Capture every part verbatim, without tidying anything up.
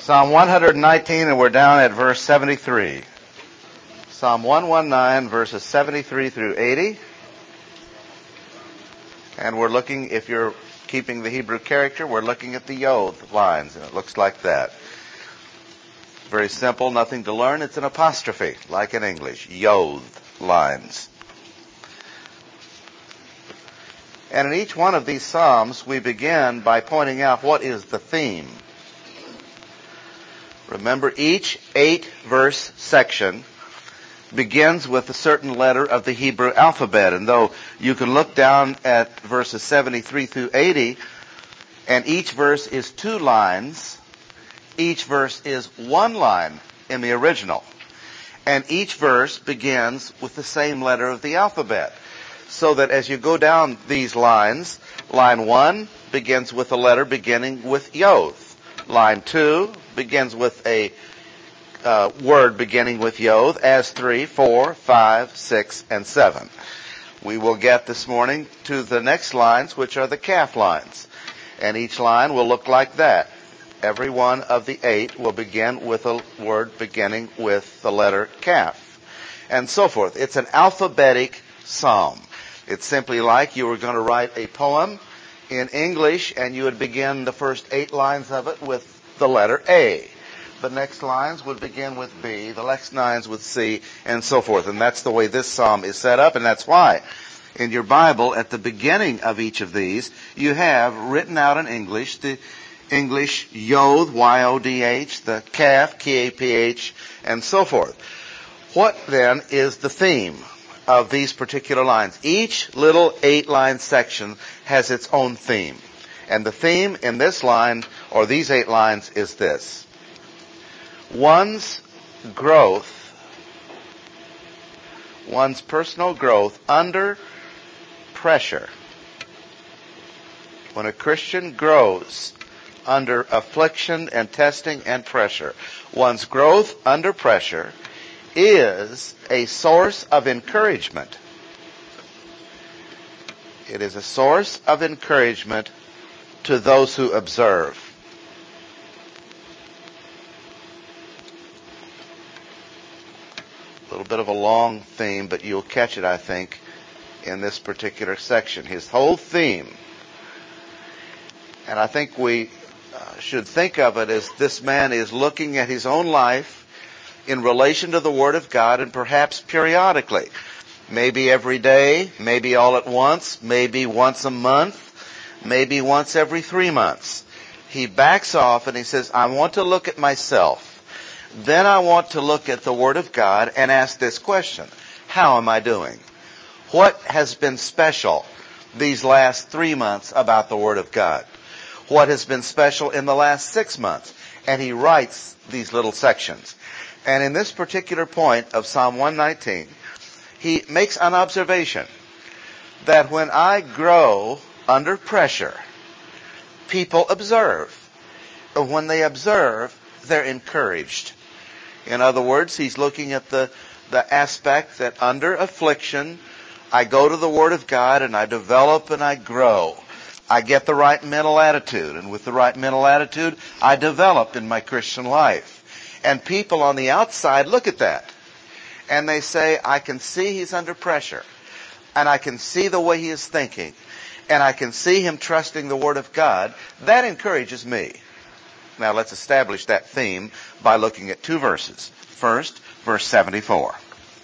Psalm one nineteen, and we're down at verse seventy-three. Psalm one nineteen, verses seventy-three through eighty. And we're looking, if you're keeping the Hebrew character, we're looking at the Yod lines, and it looks like that. Very simple, nothing to learn. It's an apostrophe, like in English. Yod lines. And in each one of these psalms, we begin by pointing out what is the theme. Remember, each eight-verse section begins with a certain letter of the Hebrew alphabet. And though you can look down at verses seventy-three through eighty, and each verse is two lines, each verse is one line in the original. And each verse begins with the same letter of the alphabet. So that as you go down these lines, line one begins with a letter beginning with Yod. Line two begins with a uh, word beginning with Yod, as three, four, five, six, and seven. We will get this morning to the next lines, which are the Kaf lines. And each line will look like that. Every one of the eight will begin with a word beginning with the letter Kaf. And so forth. It's an alphabetic psalm. It's simply like you were going to write a poem in English, and you would begin the first eight lines of it with the letter A. The next lines would begin with B, the next lines with C, and so forth. And that's the way this psalm is set up, and that's why in your Bible, at the beginning of each of these, you have written out in English the English Yod, Y O D H, the Kaf, K A P H, and so forth. What then is the theme of these particular lines? Each little eight-line section has its own theme. And the theme in this line, or these eight lines, is this. One's growth, one's personal growth under pressure. When a Christian grows under affliction and testing and pressure, one's growth under pressure is a source of encouragement. It is a source of encouragement to those who observe. A little bit of a long theme, but you'll catch it, I think, in this particular section. His whole theme, and I think we uh, should think of it as this man is looking at his own life in relation to the Word of God, and perhaps periodically. Maybe every day, maybe all at once, maybe once a month, maybe once every three months. He backs off and he says, I want to look at myself. Then I want to look at the Word of God and ask this question. How am I doing? What has been special these last three months about the Word of God? What has been special in the last six months? And he writes these little sections. And in this particular point of Psalm one nineteen, he makes an observation that when I grow under pressure, people observe. And when they observe, they're encouraged. In other words, he's looking at the, the aspect that under affliction, I go to the Word of God and I develop and I grow. I get the right mental attitude, and with the right mental attitude, I develop in my Christian life. And people on the outside look at that, and they say, I can see he's under pressure, and I can see the way he is thinking, and I can see him trusting the Word of God. That encourages me. Now let's establish that theme by looking at two verses. First, verse seventy-four.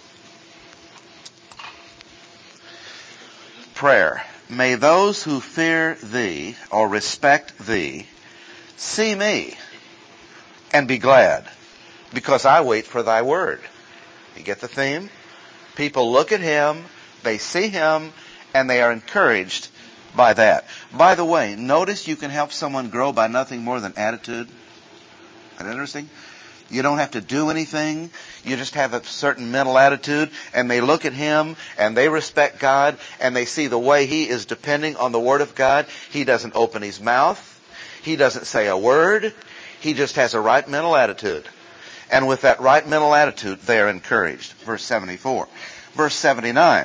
Prayer. May those who fear thee or respect thee see me and be glad, because I wait for thy word. You get the theme? People look at him, they see him, and they are encouraged by that. By the way, notice you can help someone grow by nothing more than attitude. Isn't that interesting? You don't have to do anything. You just have a certain mental attitude, and they look at him, and they respect God, and they see the way he is depending on the Word of God. He doesn't open his mouth. He doesn't say a word. He just has a right mental attitude. And with that right mental attitude, they are encouraged. Verse seventy-four. Verse seventy-nine.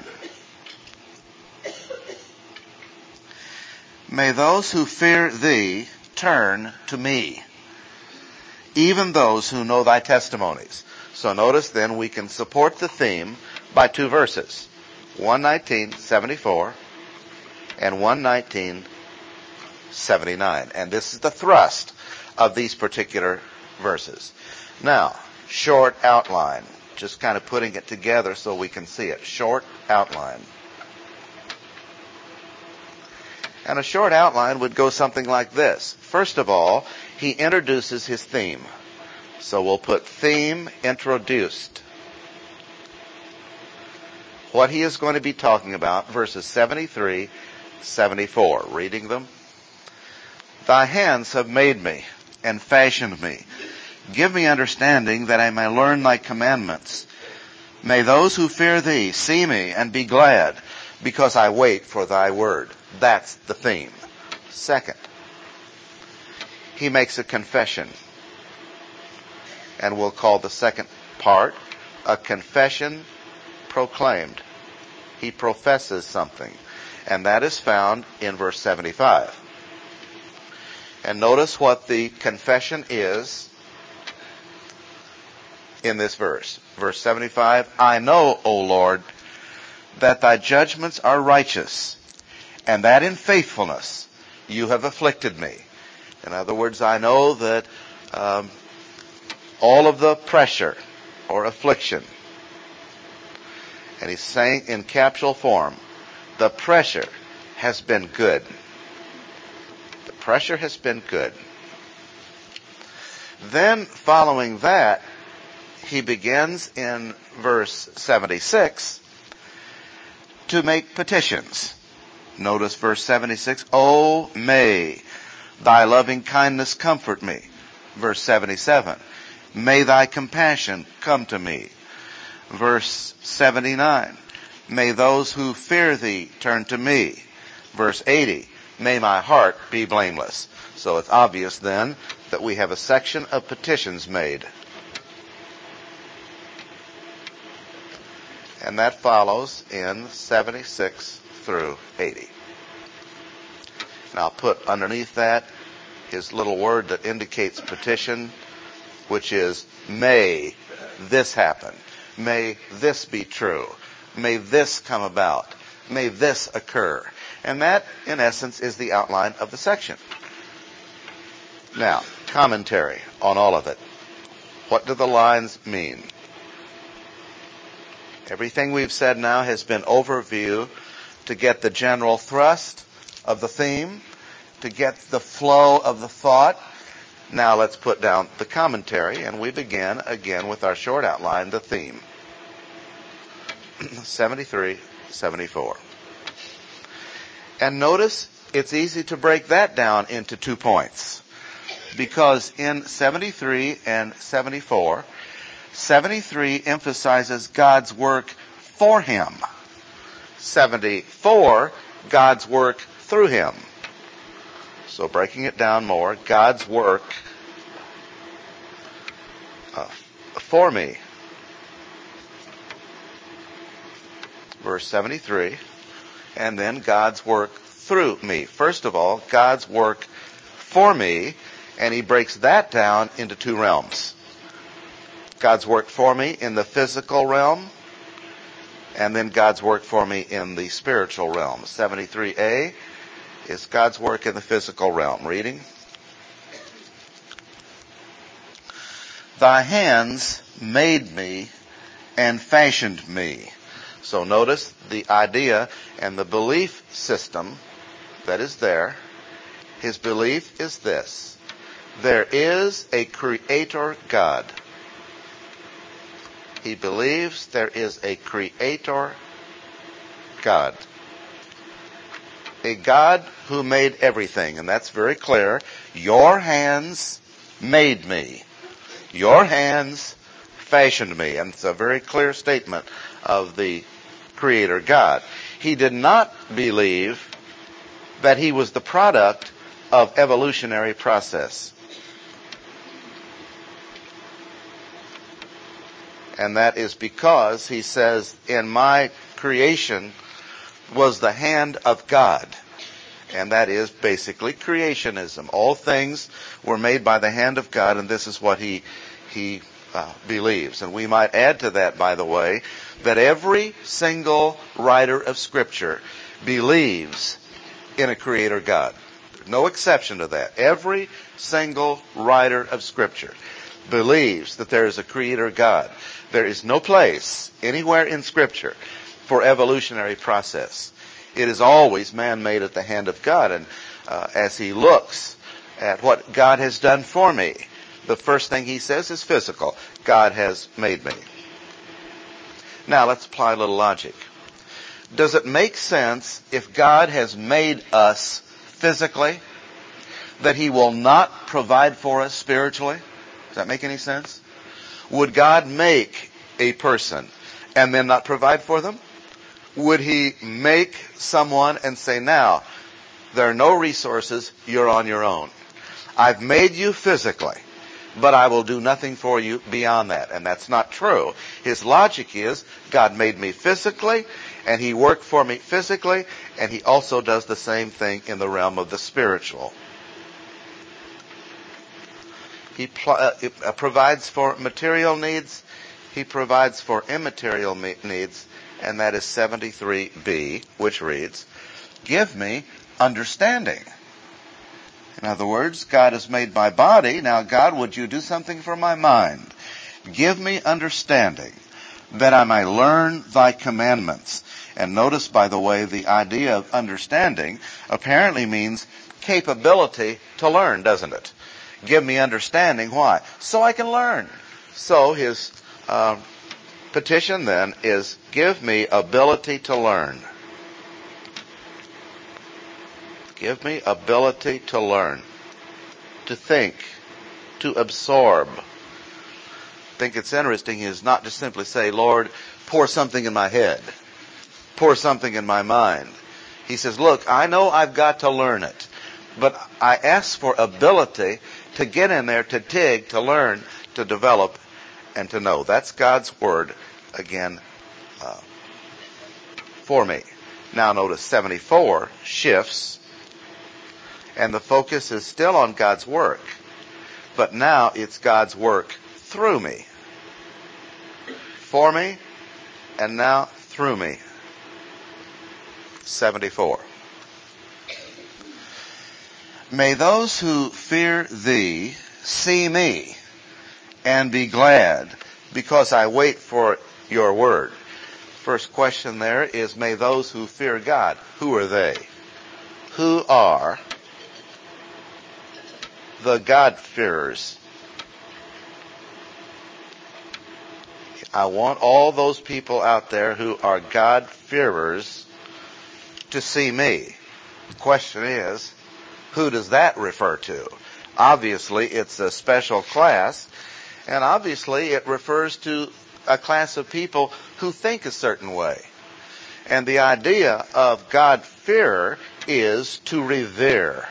May those who fear thee turn to me. even those who know thy testimonies. So notice then we can support the theme by two verses. one nineteen seventy-four and one nineteen seventy-nine. And this is the thrust of these particular verses. Now, short outline. Just kind of putting it together so we can see it. Short outline. And a short outline would go something like this. First of all, he introduces his theme. So we'll put theme introduced. What he is going to be talking about, verses seventy-three, seventy-four. Reading them. Thy hands have made me and fashioned me. Give me understanding that I may learn thy commandments. May those who fear thee see me and be glad, because I wait for thy word. That's the theme. Second, he makes a confession. And we'll call the second part a confession proclaimed. He professes something. And that is found in verse seventy-five. And notice what the confession is in this verse. Verse seventy-five, I know, O Lord, that thy judgments are righteous, and that in faithfulness you have afflicted me. In other words, I know that um, all of the pressure or affliction, and he's saying in capsule form, the pressure has been good. The pressure has been good. Then, following that, he begins in verse seventy-six to make petitions. Notice verse seventy-six, O may thy loving kindness comfort me. Verse seventy-seven, may thy compassion come to me. Verse seventy-nine, may those who fear thee turn to me. Verse eighty, may my heart be blameless. So it's obvious then that we have a section of petitions made. And that follows in seventy-six through eighty. And I'll put underneath that his little word that indicates petition, which is, may this happen. May this be true. May this come about. May this occur. And that, in essence, is the outline of the section. Now, commentary on all of it. What do the lines mean? Everything we've said now has been overview to get the general thrust of the theme, to get the flow of the thought. Now let's put down the commentary, and we begin again with our short outline, the theme. seventy-three, seventy-four. And notice it's easy to break that down into two points. Because in seventy-three and seventy-four, seventy-three emphasizes God's work for him. seventy-four, God's work through him. So breaking it down more, God's work uh, for me. Verse seventy-three, and then God's work through me. First of all, God's work for me, and he breaks that down into two realms. God's work for me in the physical realm, and then God's work for me in the spiritual realm. seventy-three A is God's work in the physical realm. Reading. Thy hands made me and fashioned me. So notice the idea and the belief system that is there. His belief is this: there is a creator God. He believes there is a creator God. A God who made everything. And that's very clear. Your hands made me. Your hands fashioned me. And it's a very clear statement of the creator God. He did not believe that he was the product of evolutionary process. And that is because he says, in my creation was the hand of God. And that is basically creationism. All things were made by the hand of God, and this is what he, he uh, believes. And we might add to that, by the way, that every single writer of Scripture believes in a creator God. No exception to that. Every single writer of Scripture believes that there is a creator God. There is no place anywhere in Scripture for evolutionary process. It is always man-made at the hand of God. And uh, as he looks at what God has done for me, the first thing he says is physical. God has made me. Now let's apply a little logic. Does it make sense, if God has made us physically, that he will not provide for us spiritually? Does that make any sense? Would God make a person and then not provide for them? Would he make someone and say, now, there are no resources, you're on your own. I've made you physically, but I will do nothing for you beyond that. And that's not true. His logic is, God made me physically, and he worked for me physically, and he also does the same thing in the realm of the spiritual. He pl- uh, uh, provides for material needs. He provides for immaterial me- needs. And that is seventy-three B, which reads, give me understanding. In other words, God has made my body. Now, God, would you do something for my mind? Give me understanding, that I may learn thy commandments. And notice, by the way, the idea of understanding apparently means capability to learn, doesn't it? Give me understanding. Why? So I can learn. So his uh, petition then is, give me ability to learn. Give me ability to learn, to think, to absorb. I think it's interesting is not just simply say, Lord, pour something in my head, pour something in my mind. He says, look, I know I've got to learn it, but I ask for ability to get in there, to dig, to learn, to develop, and to know. That's God's word, again, uh, for me. Now notice seventy-four shifts, and the focus is still on God's work, but now it's God's work through me. For me, and now through me. seventy-four. May those who fear thee see me and be glad, because I wait for your word. First question there is, may those who fear God. Who are they? Who are the God-fearers? I want all those people out there who are God-fearers to see me. The question is, who does that refer to? Obviously, it's a special class, and obviously it refers to a class of people who think a certain way. And the idea of God-fearer is to revere.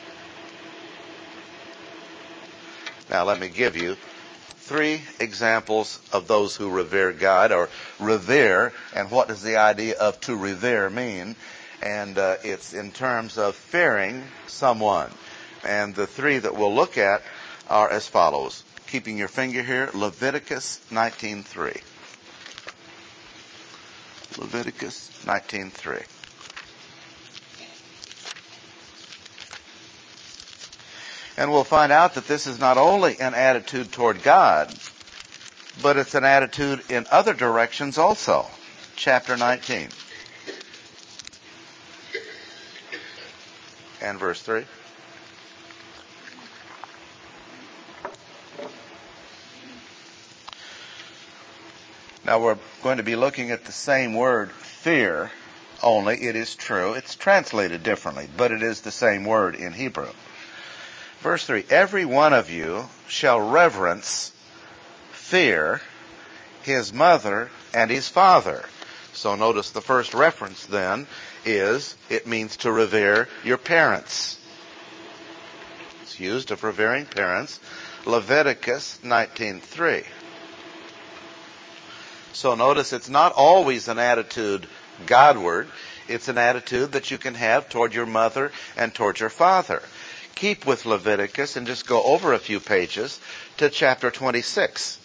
Now let me give you three examples of those who revere God, or revere, and what does the idea of to revere mean? And uh, it's in terms of fearing someone. And the three that we'll look at are as follows. Keeping your finger here, Leviticus nineteen three. Leviticus nineteen three. And we'll find out that this is not only an attitude toward God, but it's an attitude in other directions also. Chapter nineteen. And verse three. Now we're going to be looking at the same word, fear, only it is true. It's translated differently, but it is the same word in Hebrew. Verse three, every one of you shall reverence, fear, his mother and his father. So notice the first reference then is, it means to revere your parents. It's used of revering parents. Leviticus nineteen three. So notice it's not always an attitude Godward. It's an attitude that you can have toward your mother and toward your father. Keep with Leviticus and just go over a few pages to chapter twenty-six.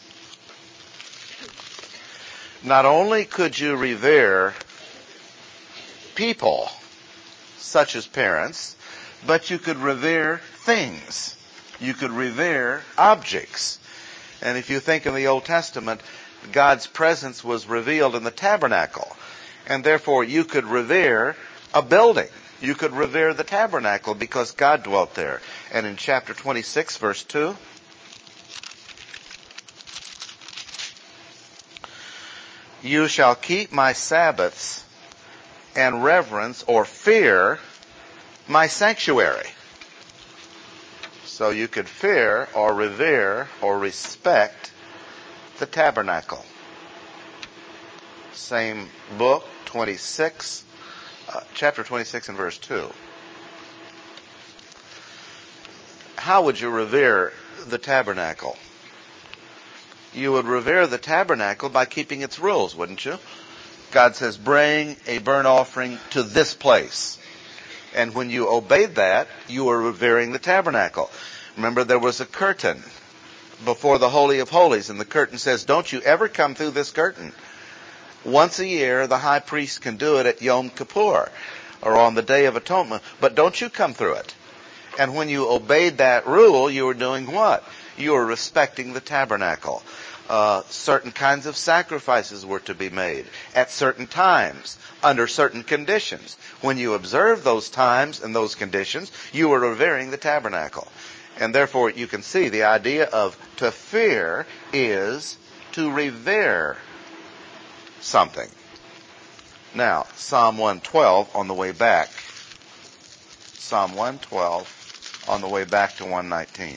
Not only could you revere people, such as parents, but you could revere things. You could revere objects. And if you think in the Old Testament, God's presence was revealed in the tabernacle. And therefore you could revere a building. You could revere the tabernacle because God dwelt there. And in chapter twenty-six, verse two, you shall keep my Sabbaths and reverence or fear my sanctuary. So you could fear or revere or respect the tabernacle. Same book, twenty-six, uh, chapter twenty-six and verse two. How would you revere the tabernacle? You would revere the tabernacle by keeping its rules, wouldn't you? God says, bring a burnt offering to this place. And when you obeyed that, you were revering the tabernacle. Remember, there was a curtain before the Holy of Holies, and the curtain says, don't you ever come through this curtain. Once a year, the high priest can do it at Yom Kippur, or on the Day of Atonement, but don't you come through it. And when you obeyed that rule, you were doing what? You were respecting the tabernacle. Uh, certain kinds of sacrifices were to be made at certain times, under certain conditions. When you observed those times and those conditions, you were revering the tabernacle. And therefore, you can see the idea of to fear is to revere something. Now, Psalm one twelve on the way back. Psalm one twelve on the way back to one nineteen.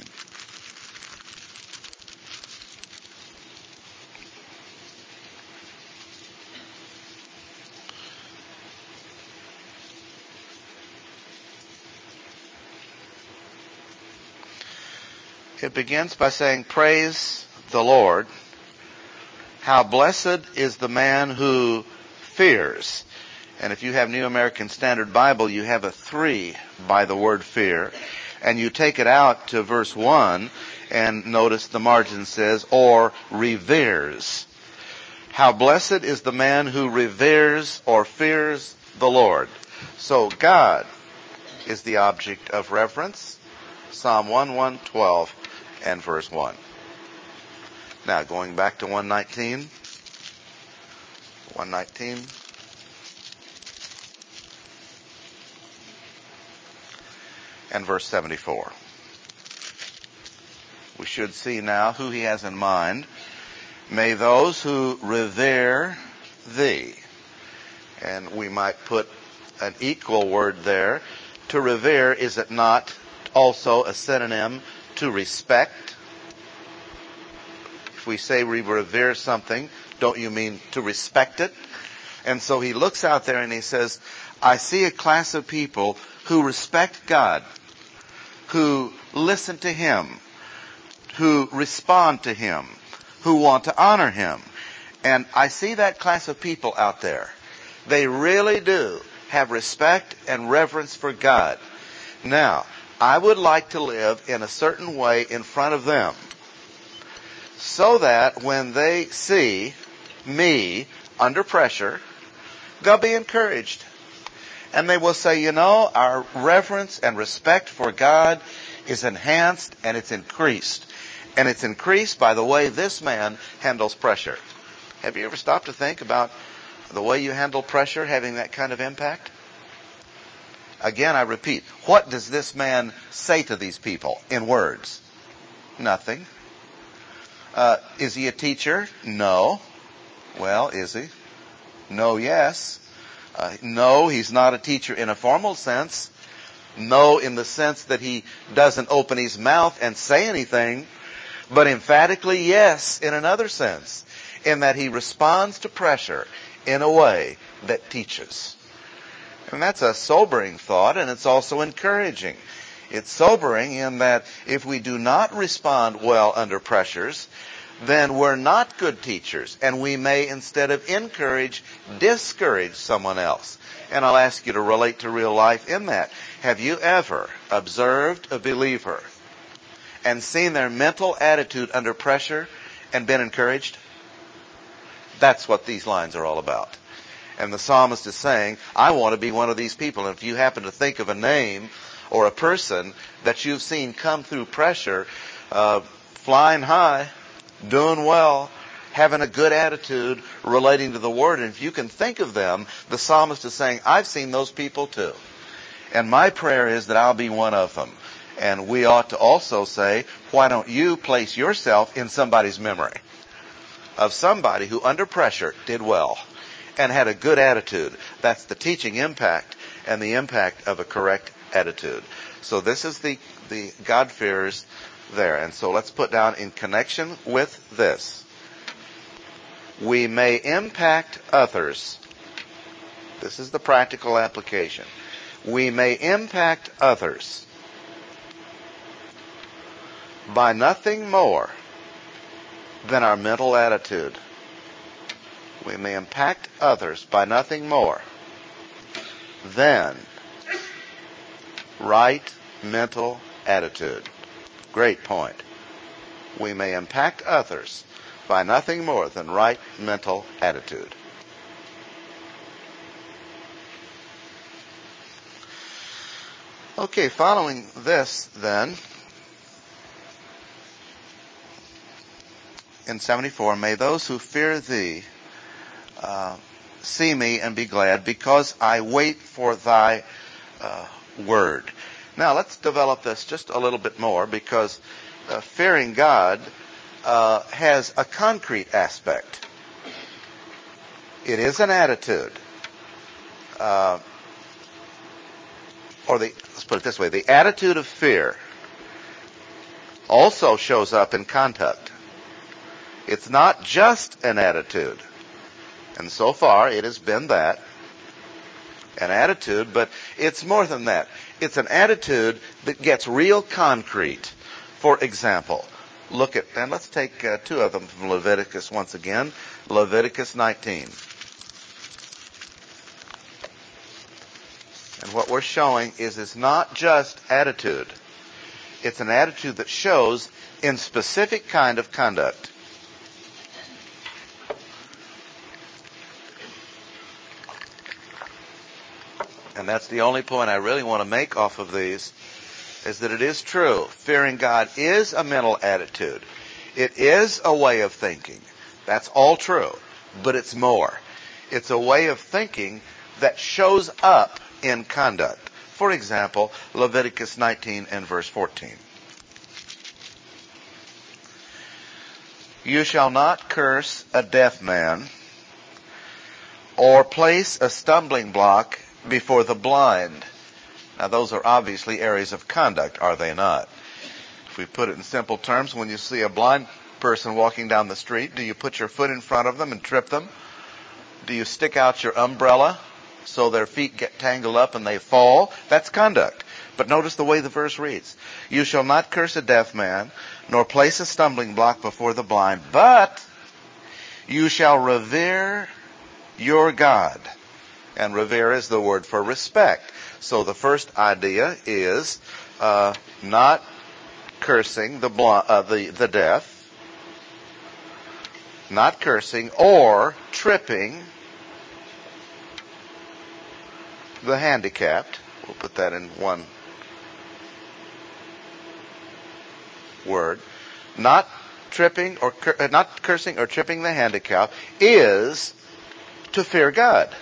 It begins by saying, praise the Lord. How blessed is the man who fears. And if you have New American Standard Bible, you have a three by the word fear. And you take it out to verse one, and notice the margin says, or reveres. How blessed is the man who reveres or fears the Lord. So God is the object of reverence. Psalm one one twelve and verse one. Now going back to one nineteen. one nineteen. And verse seventy-four. We should see now who he has in mind. May those who revere thee. And we might put an equal word there. To revere, is it not also a synonym to respect? If we say we revere something, don't you mean to respect it? And so he looks out there and he says, I see a class of people who respect God, who listen to him, who respond to him, who want to honor him. And I see that class of people out there. They really do have respect and reverence for God. Now, I would like to live in a certain way in front of them so that when they see me under pressure, they'll be encouraged. And they will say, you know, our reverence and respect for God is enhanced and it's increased. And it's increased by the way this man handles pressure. Have you ever stopped to think about the way you handle pressure having that kind of impact? Again, I repeat, what does this man say to these people in words? Nothing. Uh, is he a teacher? No. Well, is he? No, yes. Uh, no, he's not a teacher in a formal sense. No, in the sense that he doesn't open his mouth and say anything. But emphatically, yes, in another sense. In that he responds to pressure in a way that teaches. And that's a sobering thought, and it's also encouraging. It's sobering in that if we do not respond well under pressures, then we're not good teachers, and we may, instead of encourage, discourage someone else. And I'll ask you to relate to real life in that. Have you ever observed a believer and seen their mental attitude under pressure and been encouraged? That's what these lines are all about. And the psalmist is saying, I want to be one of these people. And if you happen to think of a name or a person that you've seen come through pressure, uh, flying high, doing well, having a good attitude, relating to the Word, and if you can think of them, the psalmist is saying, I've seen those people too. And my prayer is that I'll be one of them. And we ought to also say, why don't you place yourself in somebody's memory of somebody who under pressure did well and had a good attitude? That's the teaching impact and the impact of a correct attitude. So this is the, the God-fearers there. And so let's put down in connection with this. We may impact others. This is the practical application. We may impact others by nothing more than our mental attitude. We may impact others by nothing more than right mental attitude. Great point. We may impact others by nothing more than right mental attitude. Okay, following this then, in seventy-four, may those who fear thee uh, see me and be glad, because I wait for thy uh, word. Now, let's develop this just a little bit more, because uh, fearing God uh, has a concrete aspect. It is an attitude. Uh, or the, let's put it this way, the attitude of fear also shows up in conduct. It's not just an attitude. And so far, it has been that. An attitude, but it's more than that. It's an attitude that gets real concrete. For example, look at, and let's take uh, two of them from Leviticus once again. Leviticus nineteen. And what we're showing is it's not just attitude. It's an attitude that shows in specific kind of conduct. And that's the only point I really want to make off of these, is that it is true. Fearing God is a mental attitude. It is a way of thinking. That's all true. But it's more. It's a way of thinking that shows up in conduct. For example, Leviticus nineteen and verse fourteen. You shall not curse a deaf man, or place a stumbling block before the blind. Now, those are obviously areas of conduct, are they not? If we put it in simple terms, when you see a blind person walking down the street, do you put your foot in front of them and trip them? Do you stick out your umbrella so their feet get tangled up and they fall? That's conduct. But notice the way the verse reads. You shall not curse a deaf man, nor place a stumbling block before the blind, but you shall revere your God. And revere is the word for respect. So the first idea is uh, not cursing the, bl- uh, the the deaf, not cursing or tripping the handicapped. We'll put that in one word. Not tripping or cur- uh, not cursing or tripping the handicapped is to fear God.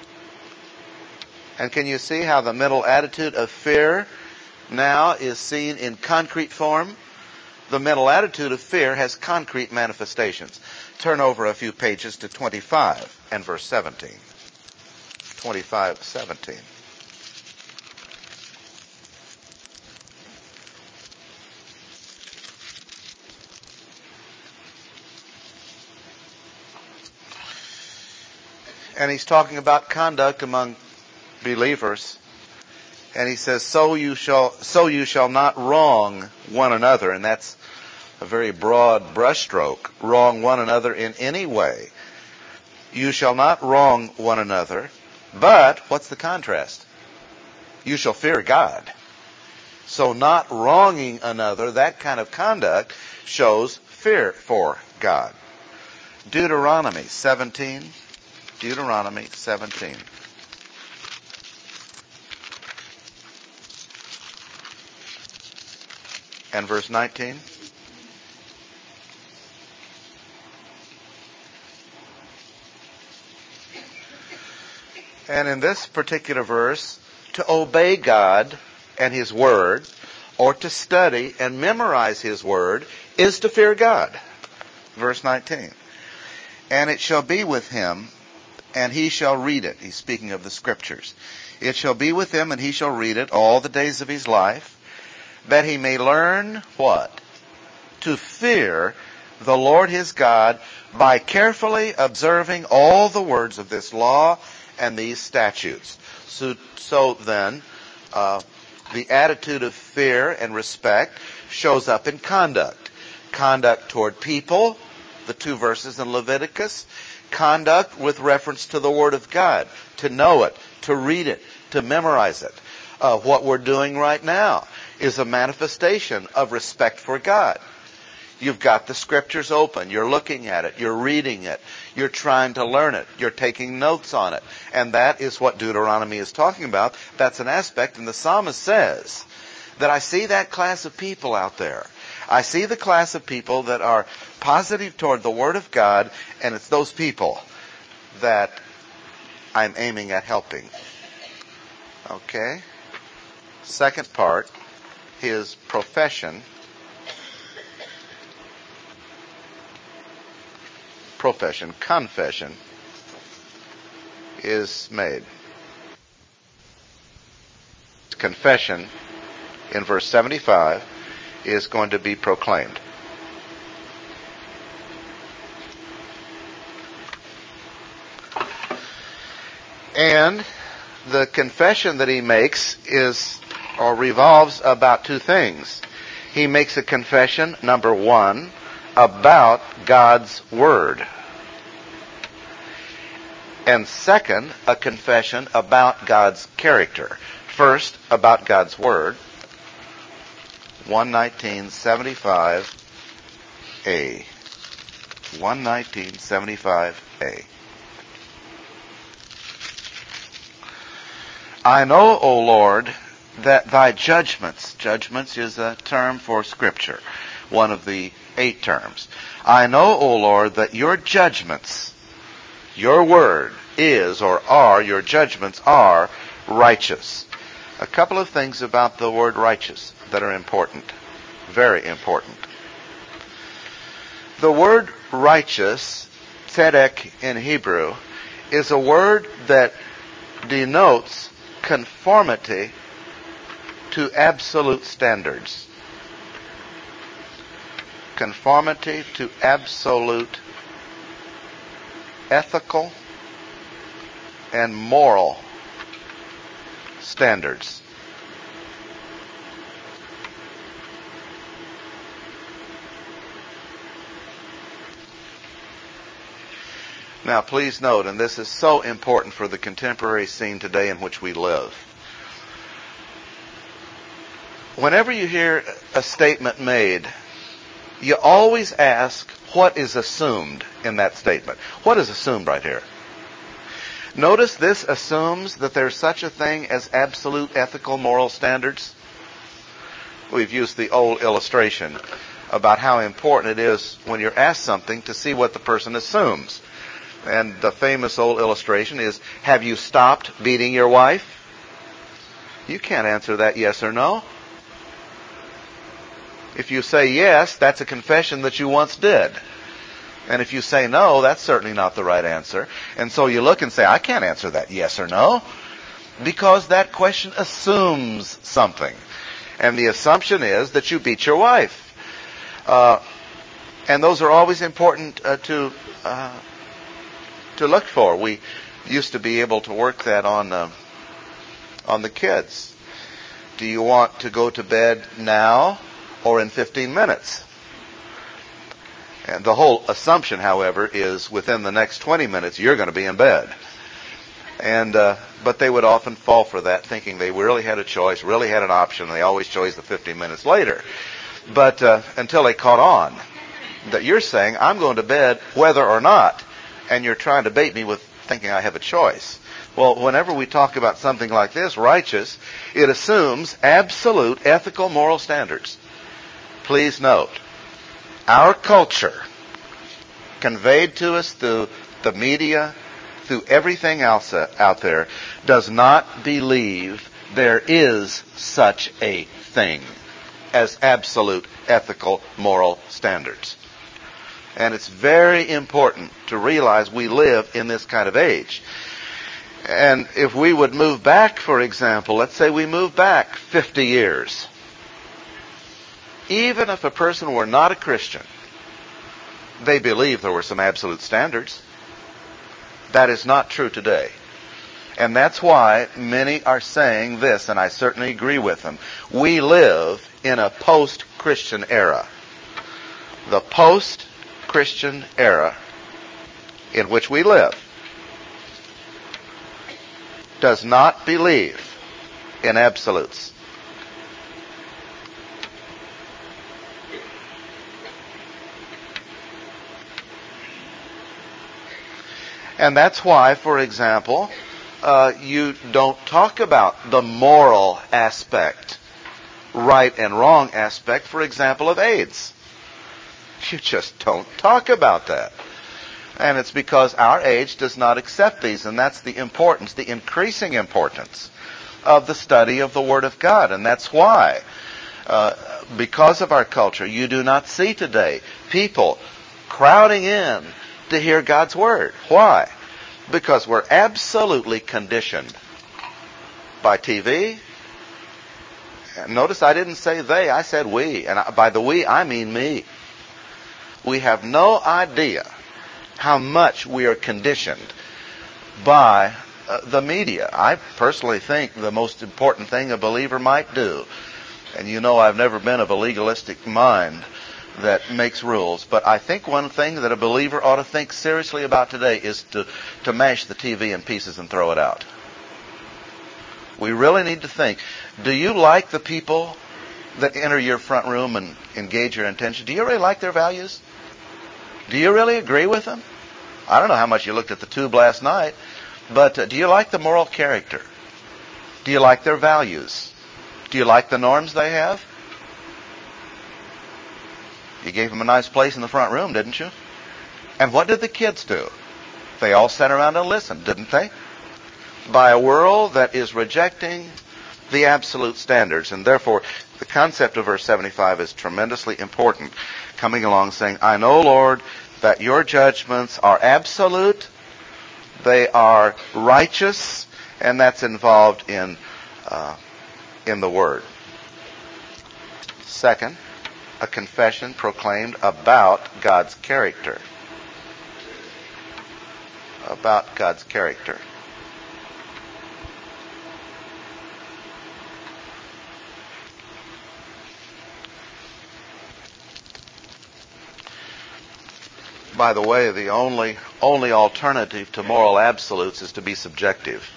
And can you see how the mental attitude of fear now is seen in concrete form? The mental attitude of fear has concrete manifestations. Turn over a few pages to twenty-five and verse seventeen. twenty-five, seventeen. And he's talking about conduct among believers. And he says, so you shall so you shall not wrong one another. And that's a very broad brushstroke. Wrong one another in any way. You shall not wrong one another, but what's the contrast? You shall fear God. So not wronging another, that kind of conduct shows fear for God. Deuteronomy seventeen. Deuteronomy seventeen. And verse nineteen. And in this particular verse, to obey God and His Word, or to study and memorize His Word, is to fear God. Verse nineteen. And it shall be with him, and he shall read it. He's speaking of the Scriptures. It shall be with him, and he shall read it all the days of his life, that he may learn what? To fear the Lord his God by carefully observing all the words of this law and these statutes. So, so then, uh, the attitude of fear and respect shows up in conduct. Conduct toward people, the two verses in Leviticus. Conduct with reference to the Word of God. To know it, to read it, to memorize it. Uh, what we're doing right now is a manifestation of respect for God. You've got the Scriptures open. You're looking at it. You're reading it. You're trying to learn it. You're taking notes on it. And that is what Deuteronomy is talking about. That's an aspect. And the psalmist says that I see that class of people out there. I see the class of people that are positive toward the Word of God, and it's those people that I'm aiming at helping. Okay? Second part, his profession. Profession, confession is made. Confession in verse seventy-five is going to be proclaimed. And the confession that he makes is or revolves about two things. He makes a confession, number one, about God's Word. And second, a confession about God's character. First, about God's Word. one nineteen seventy-five A. one nineteen seventy-five A. I know, O Lord, that thy judgments, judgments is a term for Scripture, one of the eight terms. I know, O Lord, that your judgments, your word is or are, your judgments are righteous. A couple of things about the word righteous that are important, very important. The word righteous, tzedek in Hebrew, is a word that denotes conformity to absolute standards. Conformity to absolute ethical and moral standards. Now please note, and this is so important for the contemporary scene today in which we live. Whenever you hear a statement made, you always ask what is assumed in that statement. What is assumed right here? Notice this assumes that there's such a thing as absolute ethical moral standards. We've used the old illustration about how important it is when you're asked something to see what the person assumes. And the famous old illustration is, have you stopped beating your wife? You can't answer that yes or no. If you say yes, that's a confession that you once did. And if you say no, that's certainly not the right answer. And so you look and say, I can't answer that yes or no, because that question assumes something. And the assumption is that you beat your wife. Uh, and those are always important uh, to uh, to look for. We used to be able to work that on uh, on the kids. Do you want to go to bed now or in fifteen minutes? And the whole assumption, however, is within the next twenty minutes you're going to be in bed. And uh, but they would often fall for that, thinking they really had a choice, really had an option. They always chose the fifteen minutes later. But uh, until they caught on that you're saying, I'm going to bed whether or not, and you're trying to bait me with thinking I have a choice. Well, whenever we talk about something like this, righteous, it assumes absolute ethical moral standards. Please note, our culture, conveyed to us through the media, through everything else out there, does not believe there is such a thing as absolute ethical moral standards. And it's very important to realize we live in this kind of age. And if we would move back, for example, let's say we move back fifty years. Even if a person were not a Christian, they believe there were some absolute standards. That is not true today. And that's why many are saying this, and I certainly agree with them. We live in a post-Christian era. The post-Christian era in which we live does not believe in absolutes. And that's why, for example, uh, you don't talk about the moral aspect, right and wrong aspect, for example, of AIDS. You just don't talk about that. And it's because our age does not accept these, and that's the importance, the increasing importance of the study of the Word of God. And that's why, uh, because of our culture, you do not see today people crowding in to hear God's Word. Why? Because we're absolutely conditioned by T V. Notice I didn't say they, I said we. And by the we, I mean me. We have no idea how much we are conditioned by uh, the media. I personally think the most important thing a believer might do, and you know I've never been of a legalistic mind that makes rules, but I think one thing that a believer ought to think seriously about today is to, to mash the T V in pieces and throw it out. We really need to think, do you like the people that enter your front room and engage your attention? Do you really like their values? Do you really agree with them? I don't know how much you looked at the tube last night, but uh, do you like the moral character? Do you like their values? Do you like the norms they have? You gave them a nice place in the front room, didn't you? And what did the kids do? They all sat around and listened, didn't they? By a world that is rejecting the absolute standards. And therefore, the concept of verse seventy-five is tremendously important. Coming along saying, I know, Lord, that your judgments are absolute, they are righteous, and that's involved in, uh, in the Word. Second, a confession proclaimed about God's character. About God's character. By the way, the only only alternative to moral absolutes is to be subjective.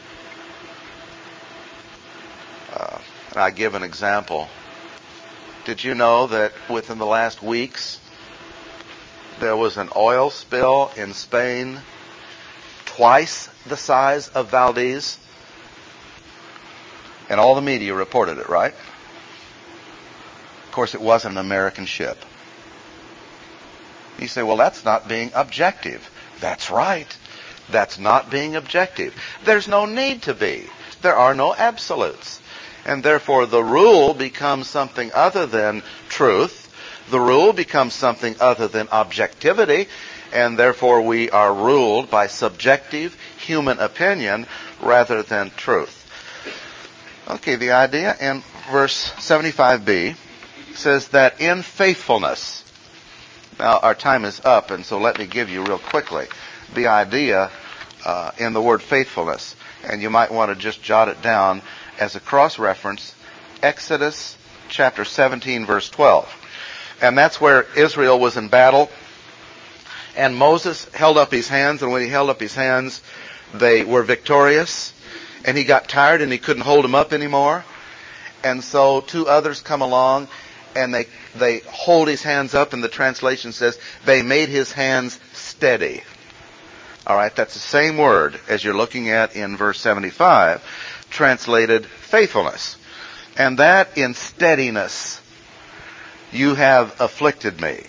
Uh, and I give an example. Did you know that within the last weeks there was an oil spill in Spain twice the size of Valdez? And all the media reported it, right? Of course, it wasn't an American ship. You say, well, that's not being objective. That's right. That's not being objective. There's no need to be. There are no absolutes. And therefore, the rule becomes something other than truth. The rule becomes something other than objectivity. And therefore, we are ruled by subjective human opinion rather than truth. Okay, the idea in verse seventy-five b says that in faithfulness. Now, our time is up, and so let me give you real quickly the idea uh, in the word faithfulness. And you might want to just jot it down as a cross-reference, Exodus chapter seventeen, verse twelve. And that's where Israel was in battle And Moses held up his hands, and when he held up his hands, they were victorious. And he got tired and he couldn't hold them up anymore. And so two others come along and they they hold his hands up, and the translation says they made his hands steady. All right, that's the same word as you're looking at in verse seventy-five, translated faithfulness. And that in steadiness you have afflicted me.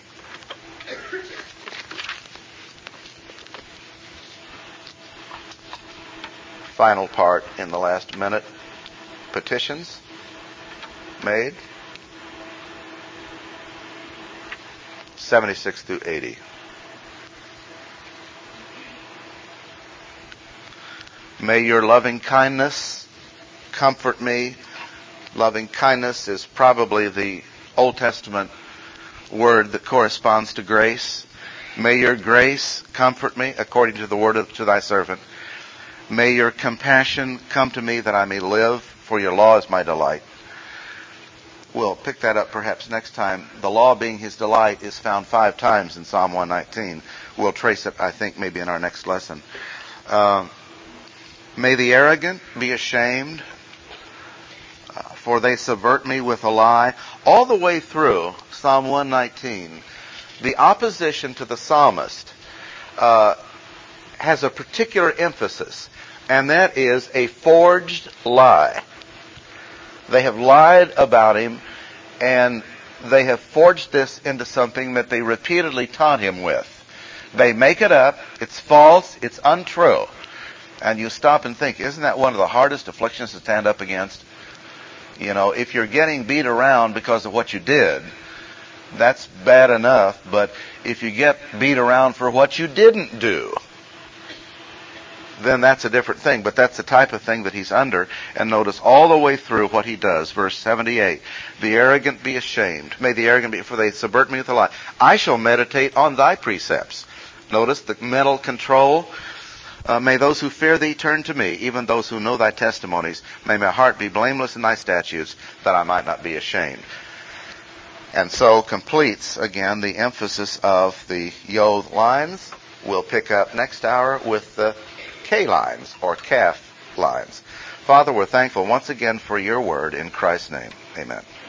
Final part in the last minute. Petitions made. seventy-six through eighty. May your loving kindness comfort me. Loving kindness is probably the Old Testament word that corresponds to grace. May your grace comfort me according to the word of to thy servant. May your compassion come to me that I may live, for your law is my delight. We'll pick that up perhaps next time. The law being his delight is found five times in Psalm one nineteen. We'll trace it, I think, maybe in our next lesson. Uh, may the arrogant be ashamed, uh, for they subvert me with a lie. All the way through Psalm one nineteen, the opposition to the psalmist uh, has a particular emphasis, and that is a forged lie. They have lied about him, and they have forged this into something that they repeatedly taunt him with. They make it up, it's false, it's untrue. And you stop and think, isn't that one of the hardest afflictions to stand up against? You know, if you're getting beat around because of what you did, that's bad enough, but if you get beat around for what you didn't do, then that's a different thing. But that's the type of thing that he's under. And notice all the way through what he does. Verse seventy-eight. The arrogant be ashamed. May the arrogant be, for they subvert me with a lie. I shall meditate on thy precepts. Notice the mental control. Uh, may those who fear thee turn to me, even those who know thy testimonies. May my heart be blameless in thy statutes, that I might not be ashamed. And so completes, again, the emphasis of the Yod lines. We'll pick up next hour with the K lines, or calf lines. Father, we're thankful once again for your word. In Christ's name, amen.